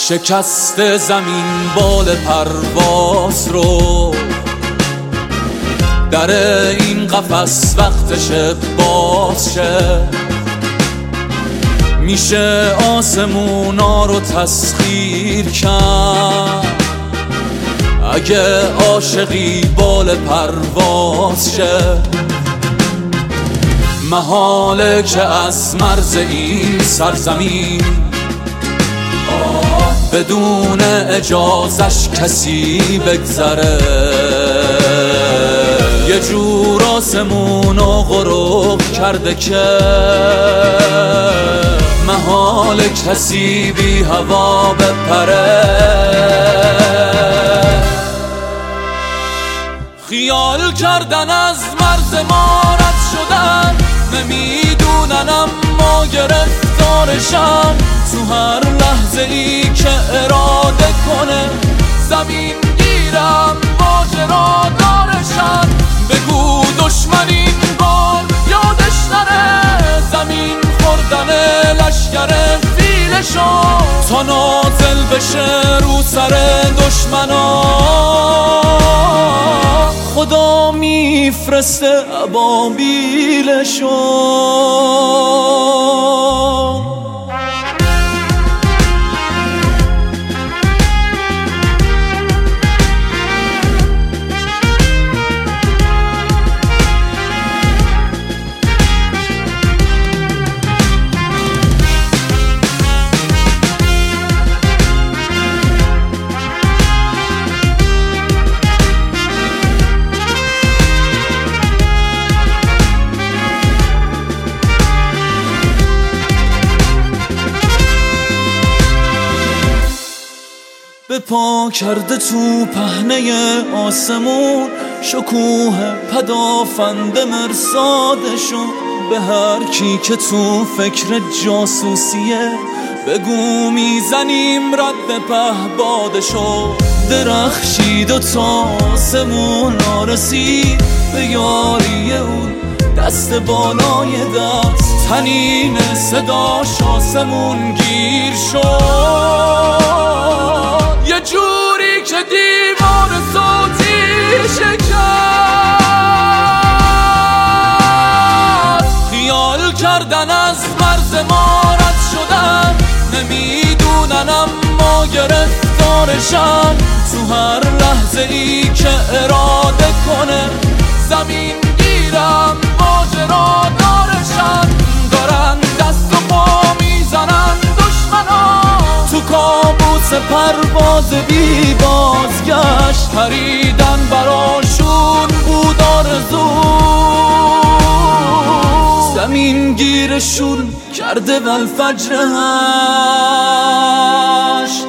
شکست زمین بال پرواز رو، در این قفس وقتشه باز شه. میشه آسمونا رو تسخیر کرد اگه عاشقی بال پرواز شه. محاله که از مرز این سرزمین بدون اجازش کسی بگذره. یه جور آسمونو غرق کرده که محاله کسی بی هوا بپره. خیال کردن از مرز ما رد شدن، نمیدونن اما گرفتارشن. تو هر لحظه ای که اراده کنه زمین گیرم ماجرا دارشن. بگو دشمن این بار یادش نره زمین خوردن لشکر فیلشو، تا نازل بشه رو سر دشمنا. خدا میفرسته ابابیلشو. به پا کرده تو پهنه آسمون شکوه پدافند مرصادشو. به هر کی که تو فکر جاسوسیه بگو میزنیم رد پهبادشو. درخشید و تا آسمون رسید به یاری اون دست بالای دست. تنین صداش آسمون گیر شد، یه جوری که دیوار صوتی شکست. خیال کردن از مرز ما رد شدن، نمیدونن اما گرفتارشن. تو هر لحظه ای که اراده کنه زمین گیرم ماجرا دارشن. دارن دست و پا میزنن دشمنا تو کابوس پرواز بی بازگشت. پریدن براشون بود آرزو، زمین گیرشون کرده والفجر هشت.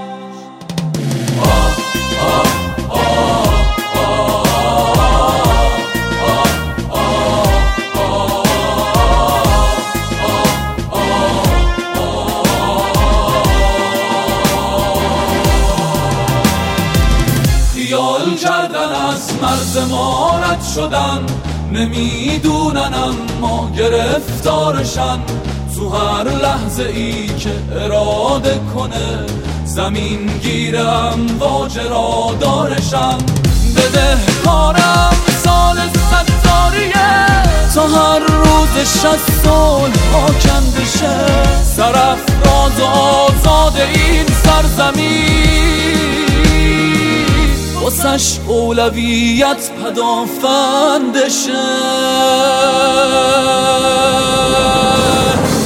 خیال کردن از مرز ما رد شدن، نمیدونن اما گرفتارشن. تو هر لحظه ای که اراده کنه زمین گیرم واجرا دارشن. بده کارم سال ستاریه تا هر روز شست صلح آکنده شه. سرافراز و آزاد این سرزمین واسش اولویت پدافندشه.